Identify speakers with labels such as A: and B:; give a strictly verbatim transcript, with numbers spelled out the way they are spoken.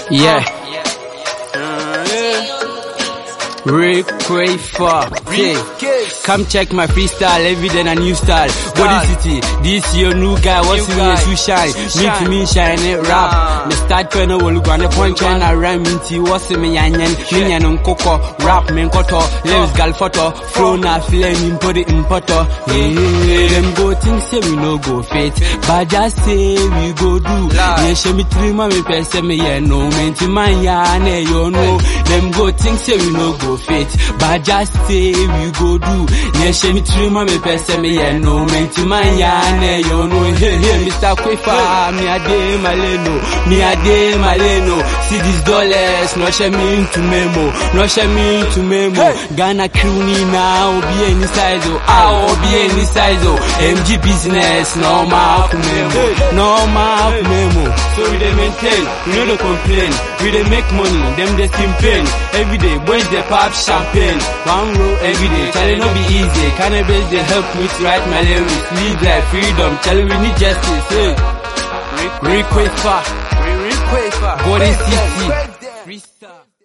A: Yeah. Rick Quafer. Come check my freestyle, every day a new style. Body City, this your new guy, what's in your shoe shine? Me to me shine it rap. Me start pen will go on the punch and I rhyme into what's in me yanyan. Minyan on coco, rap men koto, legs gal photo, flow na flame, put it in poto. Hey, them go think say we no go fit, but just say we go do. Yeah, she me three mommy person me yeah no, man to my yane, you know. Them go think say we no go fit, but just say we go do. Yeah, she me three mommy person me yeah no, man to my yane, you know. Hey, hey, Mister Quafer, me a day maleno, me a day maleno. See these dollars, no she me into memo, no she me into memo. Ghana crew ni now, be any size oh, ah, be any size oh. M G business, no mark memo, no mark memo. So we dey maintain, we no dey complain, we dey make money, them dey seem pain. Every day, boys dey pop champagne, one row every day. Tell it no be easy, cannabis dey help me to write my lyrics, live like freedom. Tell it we need justice, hey. Rick Quafer, Rick Quafer, Body City, freestyle.